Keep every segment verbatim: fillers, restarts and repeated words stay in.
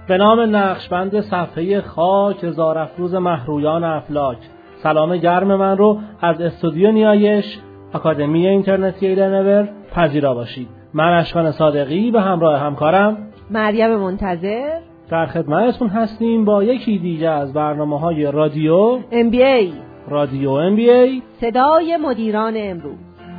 به نام نقشبند صفحه خاک زارافروز مهرویان افلاک، سلام گرم من رو از استودیو نیایش آکادمی اینترنتی ایلنور پذیرا باشید. من اشکان صادقی به همراه همکارم مریم منتظر در خدمتتون هستیم با یکی دیگه از برنامه‌های رادیو ام بی ای. رادیو ام بی ای، صدای مدیران امروز.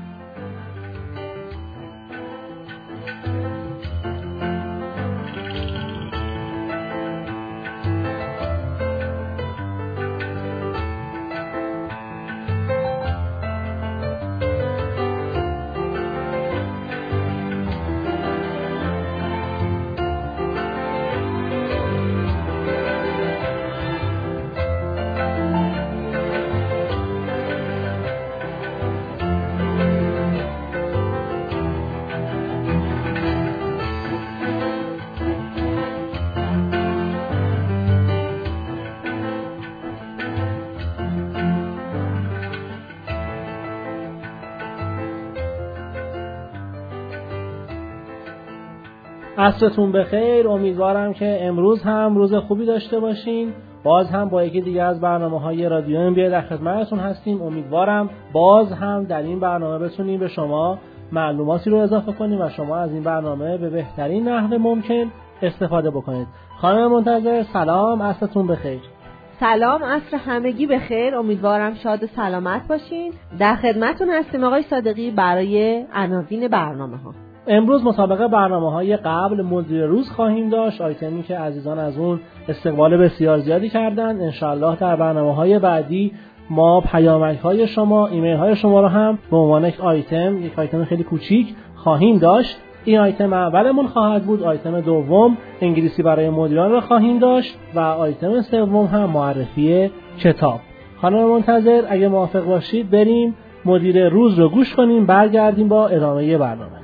عصرتون بخیر. امیدوارم که امروز هم روز خوبی داشته باشین. باز هم با یکی دیگه از برنامه‌های رادیو ام بی ای در خدمتتون هستیم. امیدوارم باز هم در این برنامه بتونیم به شما معلوماتی رو اضافه کنیم و شما از این برنامه به بهترین نحو ممکن استفاده بکنید. خانم منتظر سلام، عصرتون بخیر. سلام، عصر همگی بخیر. امیدوارم شاد و سلامت باشین. در خدمتتون هستیم آقای صادقی برای عناوین برنامه‌ها. امروز مسابقه برنامه‌های قبل مدیر روز خواهیم داشت، آیتمی که عزیزان از اون استقبال بسیار زیادی کردن. انشالله در برنامه‌های بعدی ما پیامک‌های شما، ایمیل‌های شما رو هم به عنوان یک آیتم، یک آیتم خیلی کوچیک خواهیم داشت. این آیتم اولمون خواهد بود. آیتم دوم انگلیسی برای مدیران رو خواهیم داشت و آیتم سوم هم معرفی کتاب. خانم منتظر اگه موافق باشید بریم مدیر روز رو گوش کنیم، برگردیم با ادامه برنامه.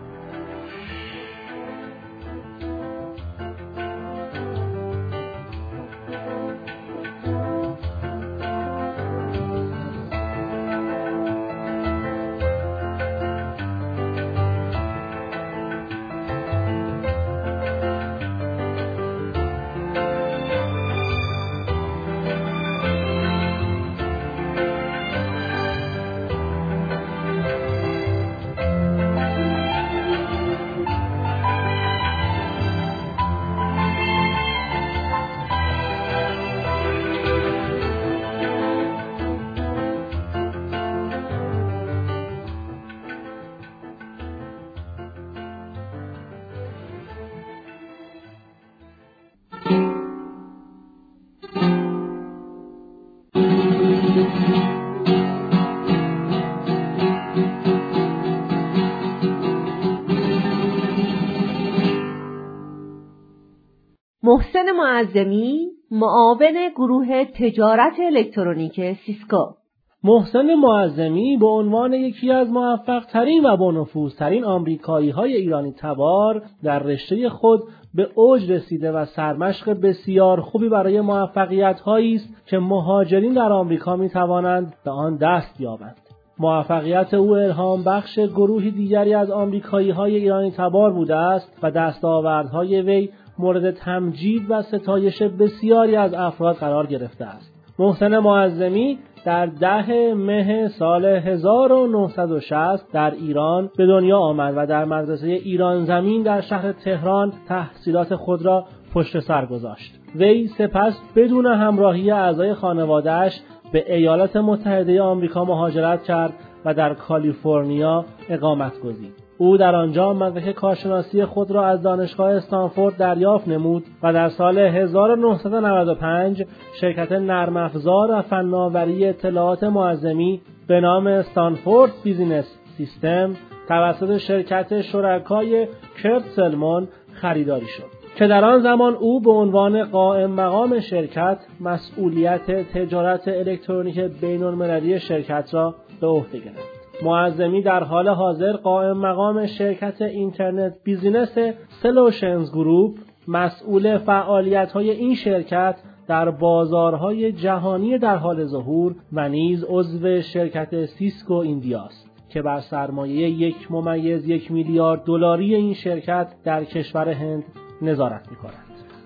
محسن معظمی، معاون گروه تجارت الکترونیک سیسکو. محسن معظمی به عنوان یکی از موفق ترین و با نفوذ ترین آمریکایی های ایرانی تبار در رشته خود به اوج رسیده و سرمشق بسیار خوبی برای موفقیت هایی است که مهاجرین در آمریکا می توانند به آن دست یابند. موفقیت او الهام بخش گروهی دیگری از آمریکایی های ایرانی تبار بوده است و دستاوردهای وی مورد تمجید و ستایش بسیاری از افراد قرار گرفته است. محسن معظمی در ده مه سال هزار و نهصد و شصت در ایران به دنیا آمد و در مدرسه ایران زمین در شهر تهران تحصیلات خود را پشت سر گذاشت. وی سپس بدون همراهی اعضای خانواده‌اش به ایالات متحده آمریکا مهاجرت کرد و در کالیفرنیا اقامت گزید. او در آنجا مدرک کارشناسی خود را از دانشگاه استنفورد دریافت نمود و در سال هزار و نهصد و نود و پنج شرکت نرم افزار و فناوری اطلاعات معظمی به نام استنفورد بیزینس سیستم توسط شرکت شرکای کرت سلمون خریداری شد که در آن زمان او به عنوان قائم مقام شرکت مسئولیت تجارت الکترونیک بین‌المللی شرکت را به عهده گرفت. معظمی در حال حاضر قائم مقام شرکت اینترنت بیزینس سلوشنز گروپ، مسئول فعالیت‌های این شرکت در بازارهای جهانی در حال ظهور و نیز عضو شرکت سیسکو ایندیاست که بر سرمایه یک ممیز یک میلیارد دلاری این شرکت در کشور هند نظارت می‌کند.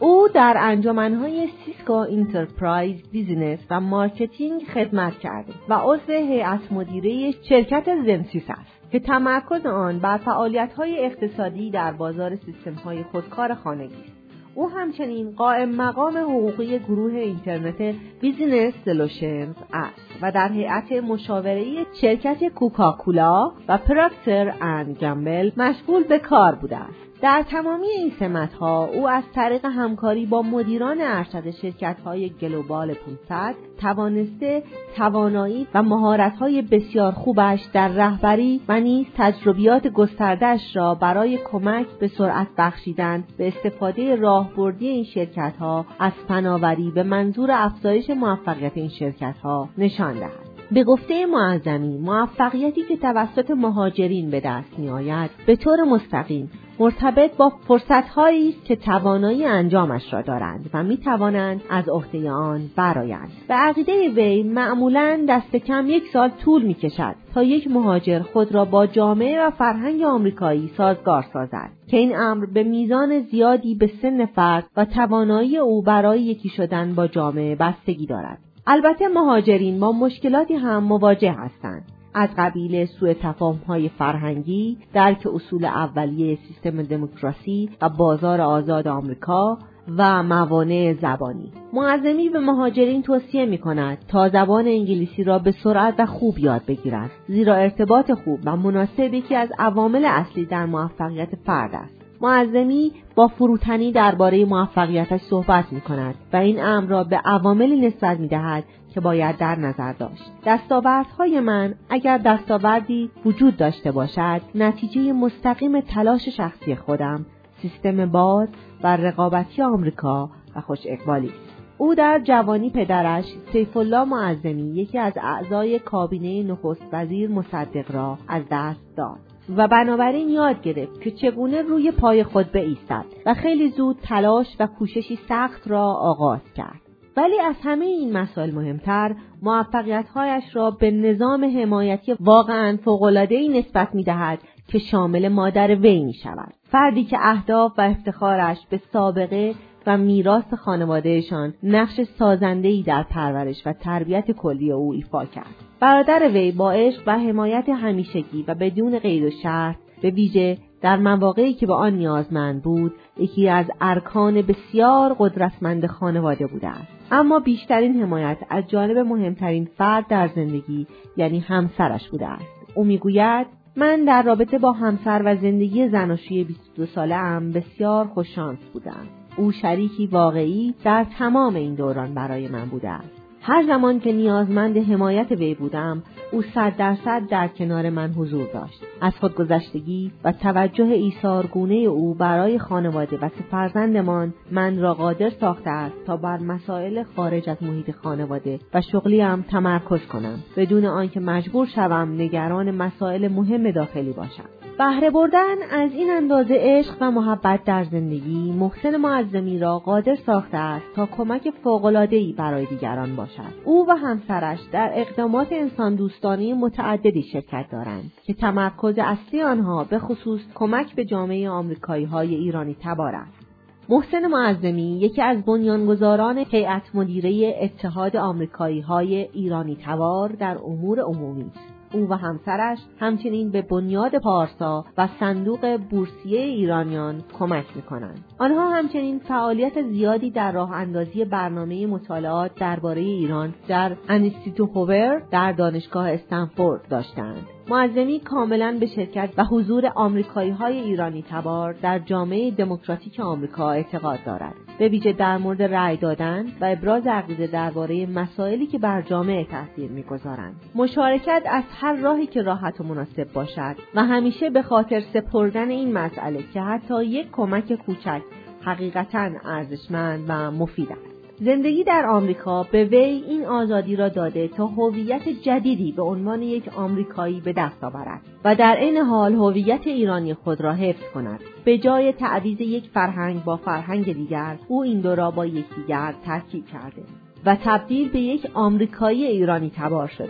او در انجمن‌های سیسکو انترپرایز بیزینس و مارکتینگ خدمت کرده و عضو هیئت مدیره شرکت زنسیس است که تمرکز آن بر فعالیت‌های اقتصادی در بازار سیستم‌های خودکار خانگی است. او همچنین قائم مقام حقوقی گروه اینترنت بیزینس سولوشنز است و در هیئت مشاوره‌ای شرکت کوکاکولا و پراکتر اند گامبل مشغول به کار بوده است. در تمامی این سمت‌ها او از طریق همکاری با مدیران ارشد شرکت‌های گلوبال پانصد توانسته توانایی و مهارت‌های بسیار خوبش در رهبری و نیز تجربیات گسترده‌اش را برای کمک به سرعت بخشیدن به استفاده راهبردی این شرکت‌ها از فناوری به منظور افزایش موفقیت این شرکت‌ها نشان دهد. به گفته معظمی، موفقیتی که توسط مهاجرین به دست می‌آید به طور مستقیم مرتبط با فرصت‌هایی است که توانایی انجامش را دارند و می‌توانند از عهده آن برآیند. به عقیده وی معمولاً دست کم یک سال طول می‌کشد تا یک مهاجر خود را با جامعه و فرهنگ آمریکایی سازگار سازد که این امر به میزان زیادی به سن فرد و توانایی او برای یکی شدن با جامعه بستگی دارد. البته مهاجرین با مشکلاتی هم مواجه هستند، از قبیل سوء تفاهم‌های فرهنگی، درک اصول اولیه سیستم دموکراسی و بازار آزاد آمریکا و موانع زبانی. معظمی به مهاجرین توصیه می‌کند تا زبان انگلیسی را به سرعت و خوب یاد بگیرند، زیرا ارتباط خوب و مناسب یکی از عوامل اصلی در موفقیت فرد است. معظمی با فروتنی درباره موفقیتش صحبت می‌کند و این امر را به عواملی نسبت می‌دهد که باید در نظر داشت. دستاوردهای من اگر دستاوردی وجود داشته باشد، نتیجه مستقیم تلاش شخصی خودم، سیستم باز و رقابتی آمریکا و خوش اقبالی است. او در جوانی پدرش سیف الله معظمی یکی از اعضای کابینه نخست وزیر مصدق را از دست داد و بنابراین یاد گرفت که چگونه روی پای خود بایستد و خیلی زود تلاش و کوششی سخت را آغاز کرد. ولی از همه این مسائل مهمتر، موفقیت‌هایش را به نظام حمایتی واقعاً فوق‌العاده‌ای نسبت می‌دهد که شامل مادر وی می‌شود. فردی که اهداف و افتخارش به سابقه و میراث خانوادهشان نقش سازنده‌ای در پرورش و تربیت کلی او ایفا کرد. برادر وی با عشق و حمایت همیشگی و بدون قید و شرط، به ویژه در مواقعی که به آن نیازمند بود، یکی از ارکان بسیار قدرتمند خانواده بوده است. اما بیشترین حمایت از جانب مهمترین فرد در زندگی، یعنی همسرش بوده است. او میگوید: من در رابطه با همسر و زندگی زناشویی بیست و دو ساله ام بسیار خوششانس بودم. او شریکی واقعی در تمام این دوران برای من بوده است. هر زمان که نیازمند حمایت وی بودم، او صد درصد در کنار من حضور داشت. از خودگذشتگی و توجه ایثارگونه او برای خانواده و سه فرزندمان من را قادر ساخته است تا بر مسائل خارج از محیط خانواده و شغلیم تمرکز کنم، بدون آنکه مجبور شوم نگران مسائل مهم داخلی باشم. بهره بردن از این اندازه عشق و محبت در زندگی محسن معظمی را قادر ساخته است تا کمک فوق‌العاده‌ای برای دیگران باشد. او و همسرش در اقدامات انسان دوستانه متعددی شرکت دارند که تمرکز اصلی آنها به خصوص کمک به جامعه آمریکایی‌های ایرانی تبار است. محسن معظمی یکی از بنیانگذاران هیئت مدیره اتحاد آمریکایی‌های ایرانی تبار در امور عمومی است. او و همسرش همچنین به بنیاد پارسا و صندوق بورسیه ایرانیان کمک می‌کنند. آنها همچنین فعالیت زیادی در راه اندازی برنامه مطالعات درباره ایران در انستیتو هوور در دانشگاه استنفورد داشتند. معظمی کاملاً به شرکت و حضور آمریکایی‌های ایرانی تبار در جامعه دموکراتیک آمریکا اعتقاد دارد، به ویژه در مورد رأی دادن و ابراز عقیده درباره مسائلی که بر جامعه تاثیر می‌گذارند. مشارکت از هر راهی که راحت و مناسب باشد و همیشه به خاطر سپردن این مسئله که حتی یک کمک کوچک حقیقتاً ارزشمند و مفید است. زندگی در آمریکا به وی این آزادی را داده تا هویت جدیدی به عنوان یک آمریکایی به دست آورد و در این حال هویت ایرانی خود را حفظ کند. به جای تعویض یک فرهنگ با فرهنگ دیگر، او این دو را با یکدیگر ترکیب کرده و تبدیل به یک آمریکایی ایرانی تبار شده است.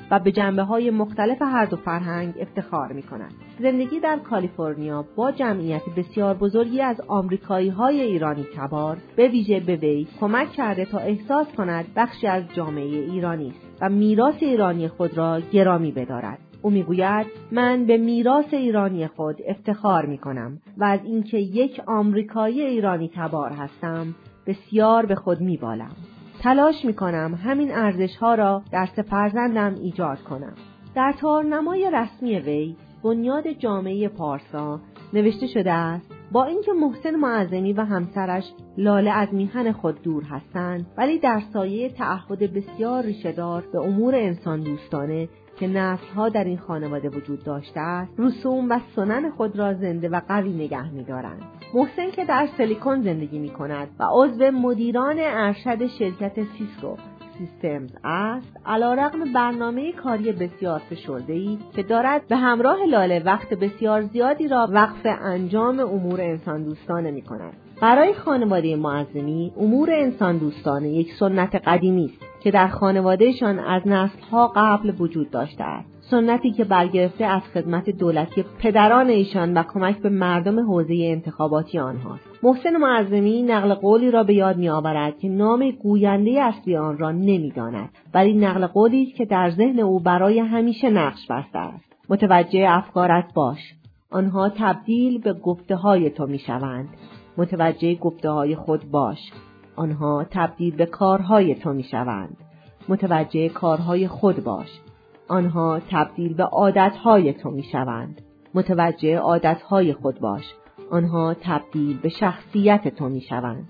و به جنبه‌های مختلف هر دو فرهنگ افتخار می‌کند. زندگی در کالیفرنیا با جمعیت بسیار بزرگی از آمریکایی‌های ایرانی تبار به ویژه به وی کمک کرده تا احساس کند بخشی از جامعه ایرانی است و میراث ایرانی خود را گرامی بدارد. او میگوید من به میراث ایرانی خود افتخار می‌کنم و از اینکه یک آمریکایی ایرانی تبار هستم بسیار به خود می‌بالم. تلاش می‌کنم همین ارزش‌ها را در سه فرزندم ایجاد کنم. در تارنمای رسمی وی بنیاد جامعه پارسا نوشته شده است با اینکه محسن معظمی و همسرش لاله از میهن خود دور هستند ولی در سایه تعهد بسیار ریشه‌دار به امور انسان دوستانه که نسل‌ها در این خانواده وجود داشته است رسوم و سنن خود را زنده و قوی نگه می‌دارند. محسن که در سیلیکون زندگی می‌کند و عضو مدیران ارشد شرکت سیسکو سیستمز است، علیرغم برنامه کاری بسیار فشرده‌ای که دارد به همراه لاله وقت بسیار زیادی را وقف انجام امور انسان دوستانه می‌کند. برای خانواده معظمی امور انسان دوستانه یک سنت قدیمی است که در خانوادهشان از نسل‌ها قبل وجود داشته است. سنتی که برگرفته از خدمت دولتی پدران ایشان و کمک به مردم حوزه انتخاباتی آنهاست. محسن معظمی نقل قولی را به یاد می‌آورد که نام گوینده اصلی آن را نمی‌داند، ولی نقل قولی است که در ذهن او برای همیشه نقش بسته است. متوجه افکارت باش. آنها تبدیل به گفته‌های تو می‌شوند. متوجه گفته‌های خود باش. آنها تبدیل به کارهای تو می‌شوند. متوجه کارهای خود باش. آنها تبدیل به عادتهای تو می‌شوند. متوجه عادتهای خود باش. آنها تبدیل به شخصیت تو می‌شوند.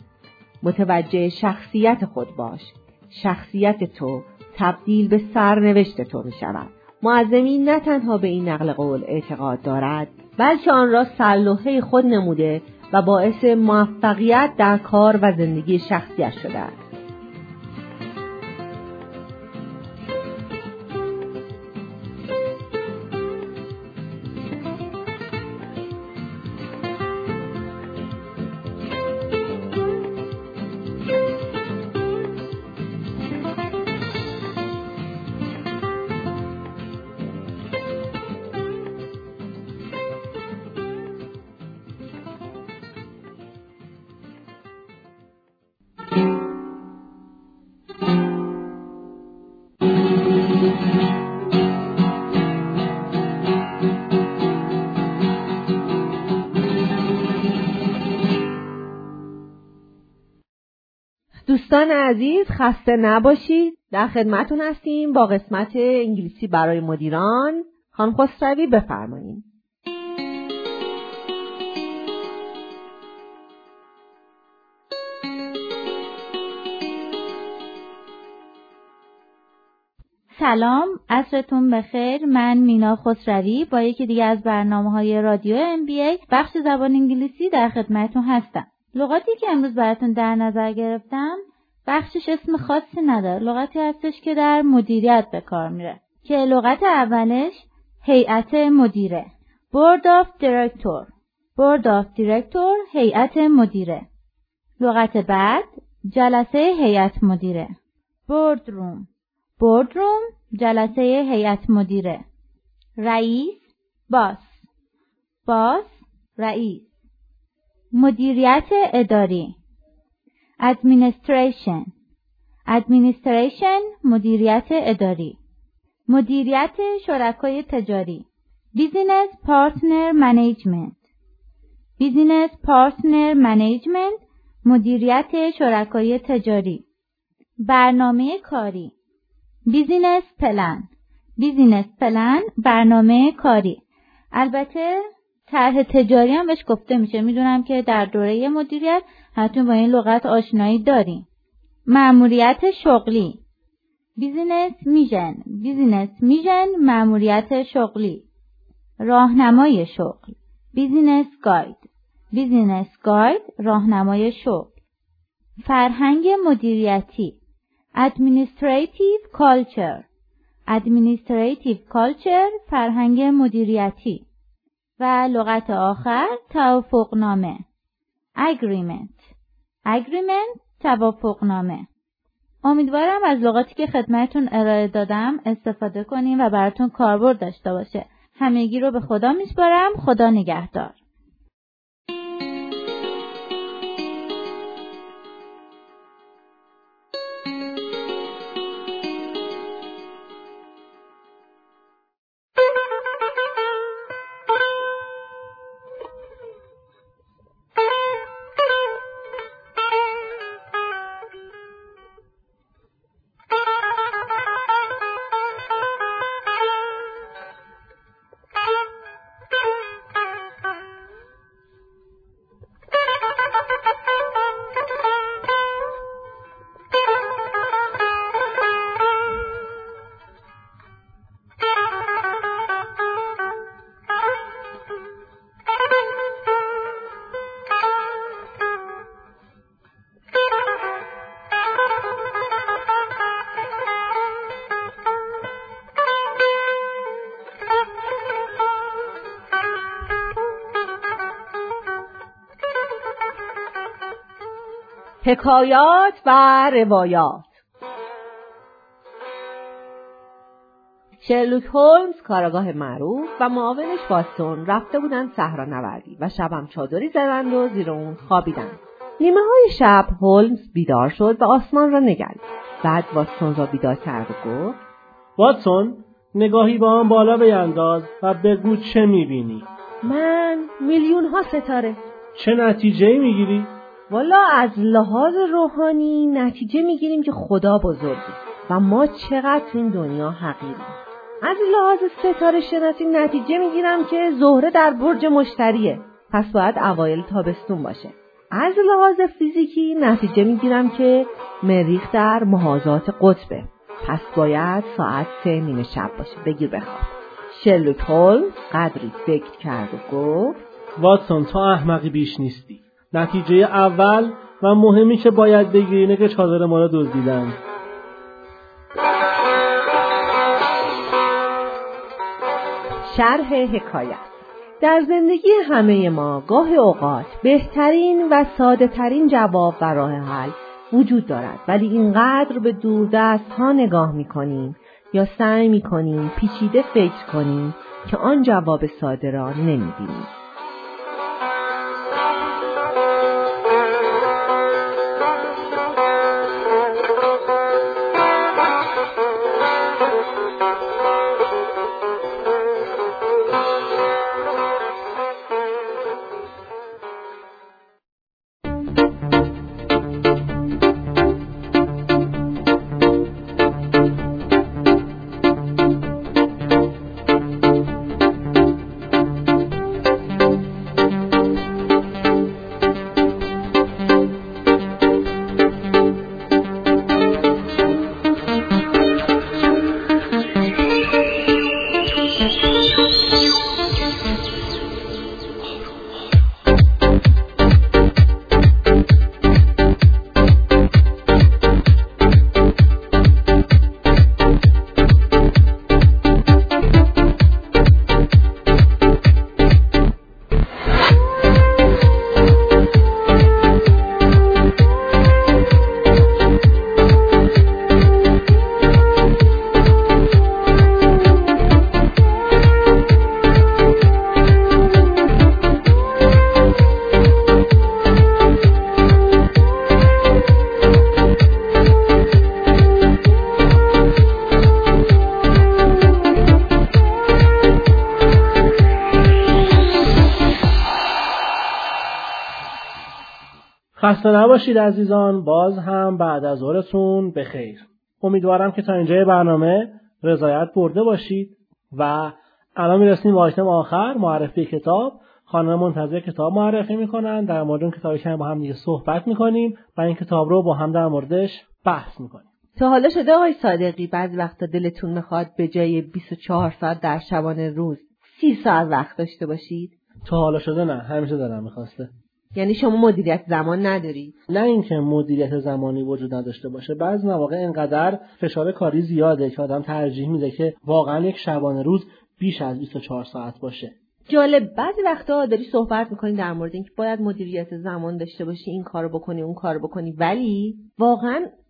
متوجه شخصیت خود باش. شخصیت تو تبدیل به سرنوشت تو می‌شود. معظمی نه تنها به این نقل قول اعتقاد دارد، بلکه آن را سرلوحه خود نموده و باعث موفقیت در کار و زندگی شخصیش شده است. دوستان عزیز خسته نباشید، در خدمتون هستیم با قسمت انگلیسی برای مدیران. خانم خسروی بفرمایید. سلام، عصرتون بخیر. من مینا خسروی با یکی دیگه از برنامه‌های رادیو ام بی ای بخش زبان انگلیسی در خدمتتون هستم. لغاتی که امروز براتون در نظر گرفتم بخشش اسم خاصی نداره. لغتی هستش که در مدیریت به کار میره که لغت اولش هیئت مدیره، Board of Director. Board of Director هیئت مدیره. لغت بعد جلسه هیئت مدیره، Boardroom. Boardroom جلسه هیئت مدیره. رئیس باس، باس رئیس. مدیریت اداری Administration. Administration مدیریت اداری. مدیریت شرکای تجاری Business Partner Management. Business Partner Management مدیریت شرکای تجاری. برنامه کاری Business Plan. Business Plan برنامه کاری. البته طرح تجاری هم بهش گفته میشه. میدونم که در دوره مدیریت حتما با این لغت آشنایی داریم. مأموریت شغلی Business Mission. Business Mission مأموریت شغلی. راهنمای شغل Business Guide. Business Guide راهنمای شغل. فرهنگ مدیریتی Administrative Culture. Administrative Culture فرهنگ مدیریتی. و لغت آخر توافقنامه Agreement. Agreement توافقنامه. امیدوارم از لغاتی که خدمتتون ارائه دادم استفاده کنین و براتون کاربرد داشته باشه. همگی رو به خدا میسپارم. خدا نگهدار. حکایات و روایات. شرلوک هولمز کاراگاه معروف و معاونش واتسون رفته بودند صحرا نوردی و شبم چادری زدند و زیر اون خوابیدند. نیمه های شب هولمز بیدار شد و آسمان را نگرد. بعد واتسون را بیدار کرد و گفت: واتسون، نگاهی با آن بالا بینداز و بگو چه میبینی؟ من میلیون ها ستاره. چه نتیجه‌ای میگیری؟ والا از لحاظ روحانی نتیجه میگیریم که خدا بزرگه و ما چقدر تو این دنیا حقیریم. از لحاظ ستاره شناسی نتیجه میگیرم که زهره در برج مشتریه، پس باید اوایل تابستون باشه. از لحاظ فیزیکی نتیجه میگیرم که مریخ در محاذات قطبه، پس باید ساعت سه نیمه شب باشه. بگیر بخواب. شرلوک هولمز قدری فکر کرد و گفت: واتسون، تو احمقی بیش نیستی. نتیجه اول و مهمی که باید بگیری اینه که چادر ما را دزدیدن. شرح حکایت. در زندگی همه ما گاه اوقات بهترین و ساده ترین جواب و راه حل وجود دارد، ولی اینقدر به دوردست ها نگاه میکنیم یا سعی میکنیم پیچیده فکر کنیم که آن جواب ساده را نمیبینیم. خسته نباشید عزیزان، باز هم بعد از ظهرتون بخیر. امیدوارم که تا اینجای برنامه رضایت برده باشید و الان میرسیم به آیتم آخر، معرفی کتاب. خانم منتظر کتاب معرفی میکنن، در مورد اون کتابی که با هم دیگه صحبت میکنیم و این کتاب رو با هم در موردش بحث میکنیم. تا حالا شده آقای صادقی بعضی وقتا دلتون میخواد به جای بیست و چهار ساعت در شبانه روز سی ساعت وقت داشته باشید؟ تا حالا شده نه، همیشه دلم میخواسته. یعنی شما مدیریت زمان نداری؟ نه اینکه مدیریت زمانی وجود نداشته باشه، بعضی مواقع اینقدر فشار کاری زیاده که آدم ترجیح میده که واقعا یک شبانه روز بیش از بیست و چهار ساعت باشه. جالب، بعضی وقتا داری صحبت میکنی در مورد اینکه باید مدیریت زمان داشته باشی، این کارو بکنی اون کارو بکنی، ولی واقعا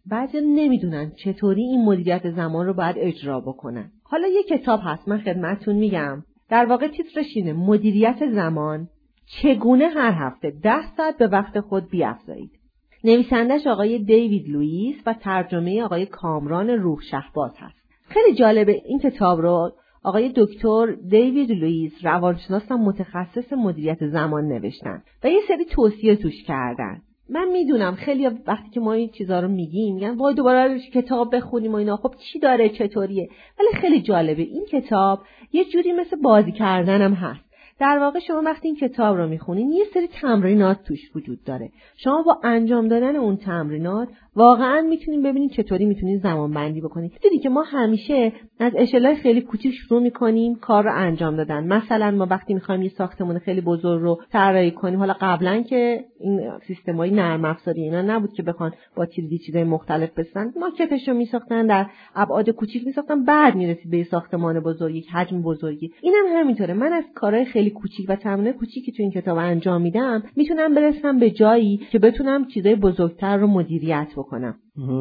بعضی نمیدونن چطوری این مدیریت زمان رو باید اجرا بکنن. حالا یه کتاب هست من خدمتتون میگم. در واقع تیترش اینه: مدیریت زمان، چگونه هر هفته ده ساعت به وقت خود بیافزایید. نویسندش آقای دیوید لوئیس و ترجمه آقای کامران روح شهباز هست. خیلی جالبه این کتاب رو آقای دکتر دیوید لوئیس، روانشناس و متخصص مدیریت زمان، نوشتن و یه سری توصیه توش کردن. من میدونم خیلی وقتی که ما این چیزا رو میگیم میگن وای دوباره کتاب بخونیم و اینا، خب چی داره چطوریه، ولی خیلی جالبه. این کتاب یه جوری مثل بازی کردن هم هست. در واقع شما وقتی این کتاب رو میخونین یه سری تمرینات توش وجود داره. شما با انجام دادن اون تمرینات واقعا میتونین ببینین چطوری میتونین زمان بندی بکنین. دیدی که ما همیشه از اشلای خیلی کوچیک شروع میکنیم کار رو انجام دادن. مثلا ما وقتی میخوایم یه ساختمان خیلی بزرگ رو طراحی کنیم، حالا قبلا که این سیستمای نرم افزاری اینا نبود که بخوان با تیری چیزای مختلف بسازن، ماکتش رو میساختن در ابعاد کوچیک میساختن، بعد میرسید به ساختمان بزرگ، یک حجم بزرگی. اینم هم همینطوره. من از کارهای خیلی کوچیک و تمرین کوچیکی تو این کتاب انجام میدم، میتونم برسم به جایی که بتونم چیزای بزرگتر رو مدیریت بکنم.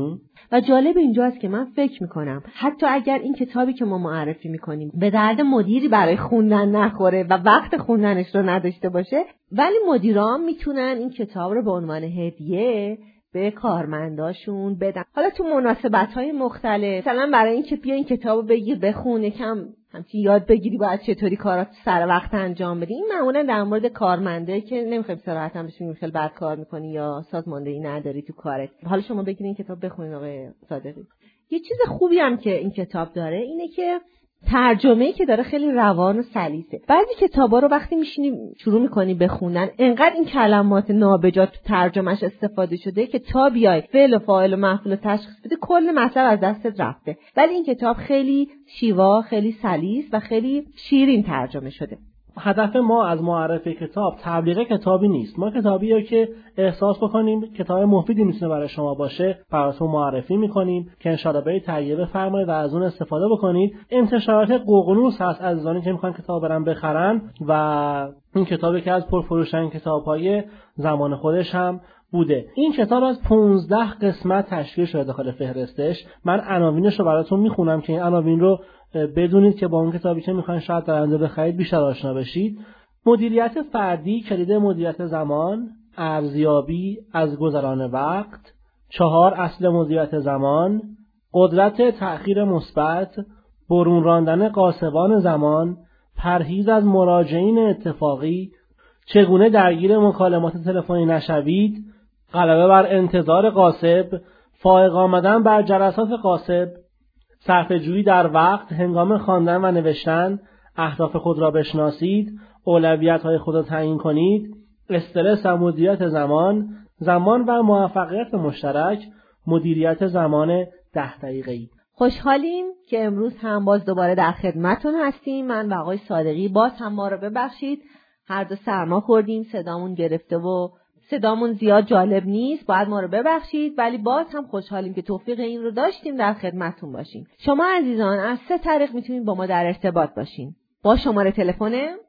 و جالب اینجاست که من فکر میکنم حتی اگر این کتابی که ما معرفی میکنیم به درد مدیری برای خوندن نخوره و وقت خوندنش رو نداشته باشه، ولی مدیران میتونن این کتاب رو به عنوان هدیه به کارمنداشون بدن. حالا تو مناسبت‌های مختلف، مثلا برای اینکه بیا این کتابو بگیر بخون، یکم همچین یاد بگیری باید چطوری کارات سر وقت انجام بدی. این معمولا در مورد کارمنده که نمیخوایم صراحت هم بشیم خیلی بد کار میکنی یا سازماندهی نداری تو کارت. حالا شما بگیرین این کتاب بخونین آقای صادقی. یه چیز خوبی هم که این کتاب داره اینه که ترجمه‌ای که داره خیلی روان و سلیسه. بعضی کتابا رو وقتی میشینی شروع میکنی بخوندن، انقدر این کلمات نابجا تو ترجمهش استفاده شده که تا بیای فعل و فاعل و مفعول تشخیص بده کل مطلب از دستت رفته. ولی این کتاب خیلی شیوا، خیلی سلیس و خیلی شیرین ترجمه شده. هدف ما از معرفی کتاب تبلیغ کتابی نیست. ما کتابیه که احساس بکنیم کتاب مفیدی میتونه برای شما باشه براتون معرفی میکنیم که انشاءالله برید تهیه بفرمایید و از اون استفاده بکنید. انتشارات ققنوس هست عزیزانی که میخوان کتاب برن بخرن و این کتابی که از پرفروش‌ترین کتاب‌های زمان خودش هم بوده. این کتاب از پانزده قسمت تشکیل شده داخل فهرستش. من عناوینش رو براتون میخونم که این عناوین رو بدونید که با اون کتابی که میخواین شاید در آینده بخرید بیشتر آشنا بشید. مدیریت فردی، کلید مدیریت زمان، ارزیابی از گذران وقت، چهار اصل مدیریت زمان، قدرت تأخیر مثبت، برون راندن غاصبان زمان، پرهیز از مراجعین اتفاقی، چگونه درگیر مکالمات تلفنی نشوید، غلبه بر انتظار غاصب، فائق آمدن بر جلسات غاصب، صرفه‌جویی در وقت هنگام خواندن و نوشتن، اهداف خود را بشناسید، اولویت‌های خود را تعیین کنید، استرس و مدیریت زمان، زمان و موفقیت مشترک، مدیریت زمان ده دقیقه‌ای. خوشحالیم که امروز هم باز دوباره در خدمتتون هستیم. من و آقای صادقی باز هم ما رو ببخشید، هر دو سرما خوردیم، صدامون گرفته و صدامون زیاد جالب نیست، باید ما رو ببخشید، ولی باز هم خوشحالیم که توفیق این رو داشتیم در خدمتتون باشیم. شما عزیزان از سه طریق میتونید با ما در ارتباط باشین. با شماره تلفن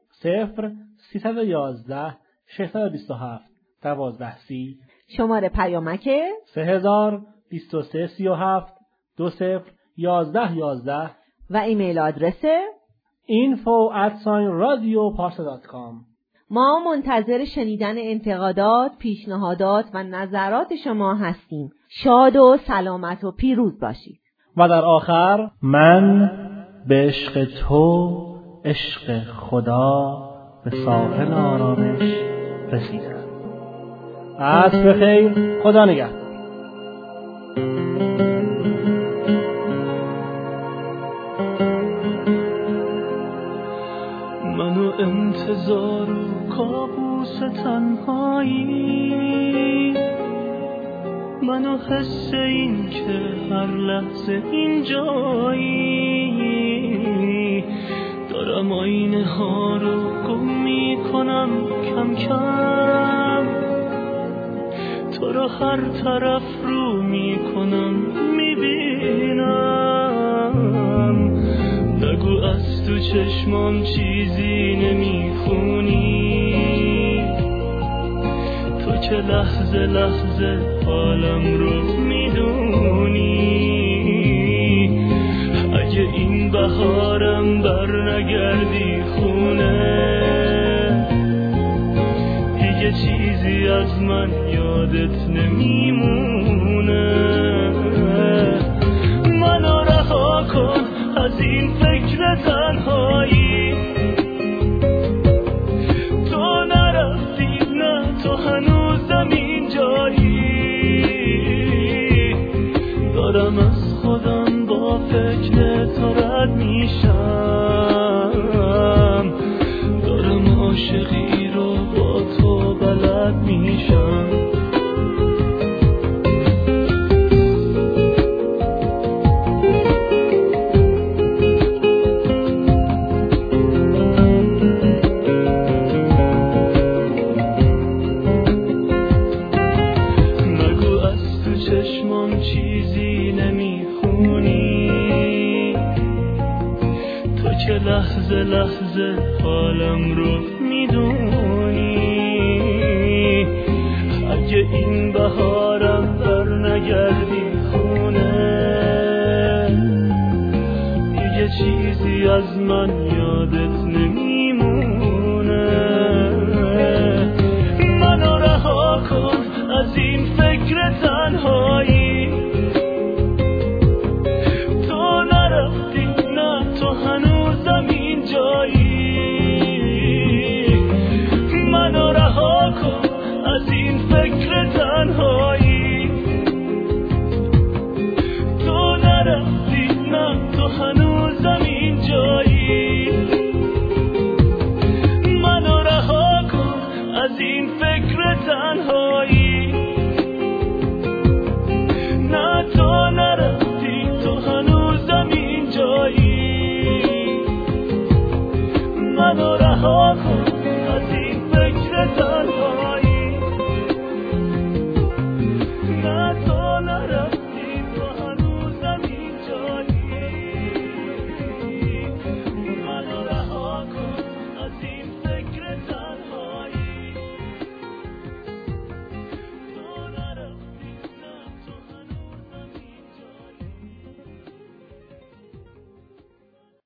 صفر سیصد و یازده ششصد و بیست و هفت دوازده سی، شماره پیامک سه هزار بیست و سه سی و هفت دو صفر یازده یازده و ایمیل آدرس info at radioparsa dot com. ما منتظر شنیدن انتقادات، پیشنهادات و نظرات شما هستیم. شاد و سلامت و پیروز باشید. و در آخر من به عشق تو، عشق خدا، به ساحل آرامش رسیدم. عصر بخیر، خدا نگهدار. منو انتظار و کابوس تنهایی، منو حس این که هر لحظه اینجایی، دارم آینه ها رو گم میکنم کم کم، تو رو هر طرف رو میکنم میبینم، نگو از تو چشمام چیزی نمیخونی، تو که لحظه لحظه حالم رو میدونی. از من یادت نمیمونه. منو رها کن از این فکر تنهایی، تو نرفتی نه تو هنوزم اینجایی. دارم از خودم با فکر تو رد میشم، دارم عاشقی رو با تو بلد میشم. لحظه لحظه حالم رو میدونی، اگه این بهارم بر نگردی خونه، دیگه چیزی از من یادت نمیمونه. منو رها کن از این فکر تنهایی،